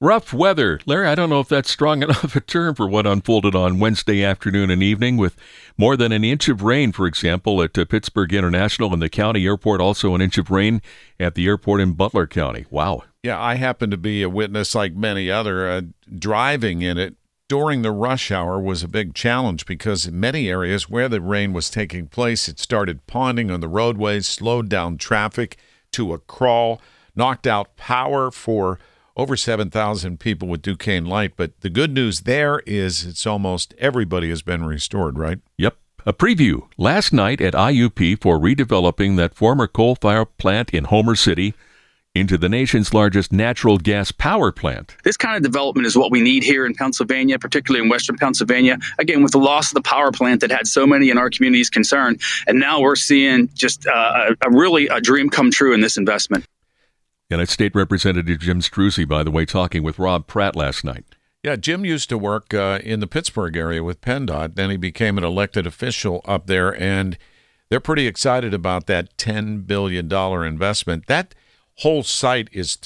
Rough weather. Larry, I don't know if that's strong enough a term for what unfolded on Wednesday afternoon and evening with more than an inch of rain, for example, at Pittsburgh International and the county airport. Also an inch of rain at the airport in Butler County. Wow. Yeah, I happen to be a witness like many other. Driving in it during the rush hour was a big challenge because in many areas where the rain was taking place, it started ponding on the roadways, slowed down traffic to a crawl, knocked out power for over 7,000 people with Duquesne Light. But the good news there is it's almost everybody has been restored, right? Yep. A preview last night at IUP for redeveloping that former coal-fired plant in Homer City into the nation's largest natural gas power plant. This kind of development is what we need here in Pennsylvania, particularly in western Pennsylvania. Again, with the loss of the power plant that had so many in our communities concerned. And now we're seeing just a dream come true in this investment. And it's State Representative Jim Struzzi, by the way, talking with Rob Pratt last night. Yeah, Jim used to work in the Pittsburgh area with PennDOT. Then he became an elected official up there, and they're pretty excited about that $10 billion investment. That whole site is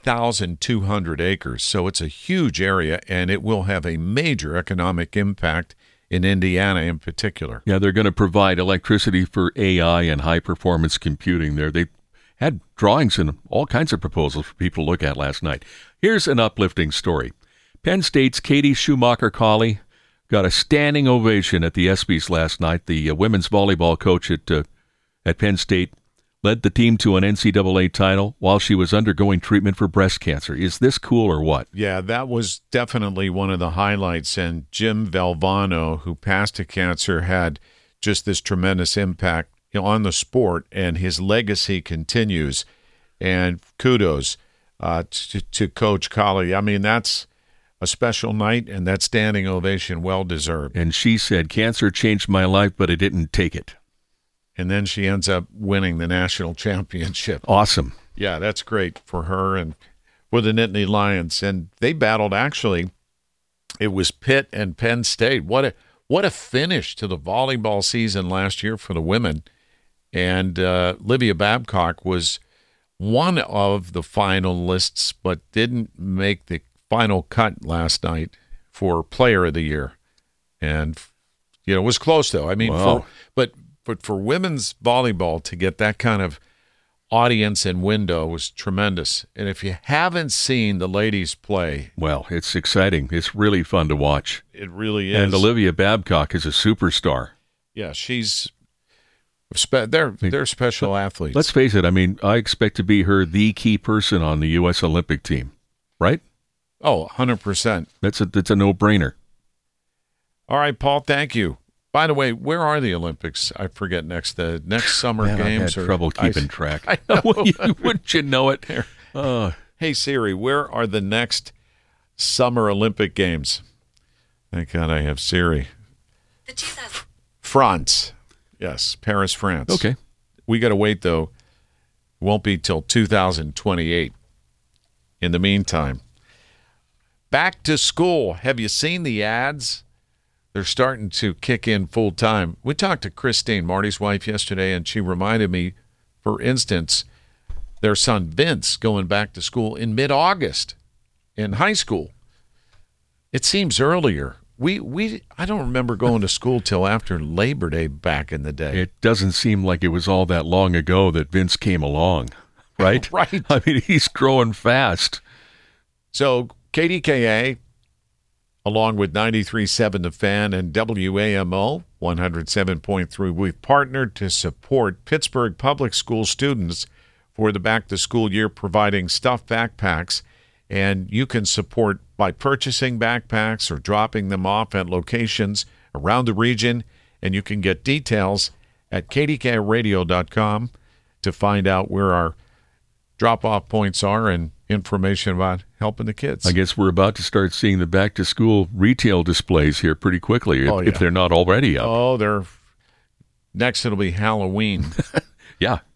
3,200 acres, so it's a huge area, and it will have a major economic impact in Indiana in particular. Yeah, they're going to provide electricity for AI and high-performance computing there. They had drawings and all kinds of proposals for people to look at last night. Here's an uplifting story. Penn State's Katie Schumacher-Colley got a standing ovation at the ESPYs last night. The women's volleyball coach at Penn State led the team to an NCAA title while she was undergoing treatment for breast cancer. Is this cool or what? Yeah, that was definitely one of the highlights. And Jim Valvano, who passed to cancer, had just this tremendous impact on the sport, and his legacy continues. And kudos to Coach Colley. I mean, that's a special night, and that standing ovation well-deserved. And she said, cancer changed my life, but I didn't take it. And then she ends up winning the national championship. Awesome. Yeah, that's great for her and for the Nittany Lions. And they battled, actually, it was Pitt and Penn State. What a finish to the volleyball season last year for the women. And Livia Babcock was one of the finalists, but didn't make the final cut last night for Player of the Year. And, it was close, though. I mean, wow. But for women's volleyball to get that kind of audience and window was tremendous. And if you haven't seen the ladies play, well, it's exciting. It's really fun to watch. It really is. And Olivia Babcock is a superstar. Yeah, they're special athletes. Let's face it. I mean, I expect to be the key person on the U.S. Olympic team, right? Oh, 100%. That's a no-brainer. All right, Paul, thank you. By the way, where are the Olympics? I forget the next summer games. I had trouble keeping track. I know. Wouldn't you know it? Hey, Siri, where are the next summer Olympic games? Thank God I have Siri. France. Yes, Paris, France. Okay. We got to wait, though. It won't be till 2028. In the meantime, back to school. Have you seen the ads? They're starting to kick in full time. We talked to Christine, Marty's wife, yesterday, and she reminded me, for instance, their son Vince going back to school in mid-August in high school. It seems earlier. I don't remember going to school till after Labor Day back in the day. It doesn't seem like it was all that long ago that Vince came along, right? Right. I mean, he's growing fast. So KDKA, along with 93.7 The Fan and WAMO 107.3, we've partnered to support Pittsburgh Public School students for the back-to-school year, providing stuffed backpacks. And you can support by purchasing backpacks or dropping them off at locations around the region. And you can get details at kdkradio.com to find out where our drop-off points are and information about helping the kids. I guess we're about to start seeing the back-to-school retail displays here pretty quickly, if they're not already up. Oh, next it'll be Halloween. Yeah.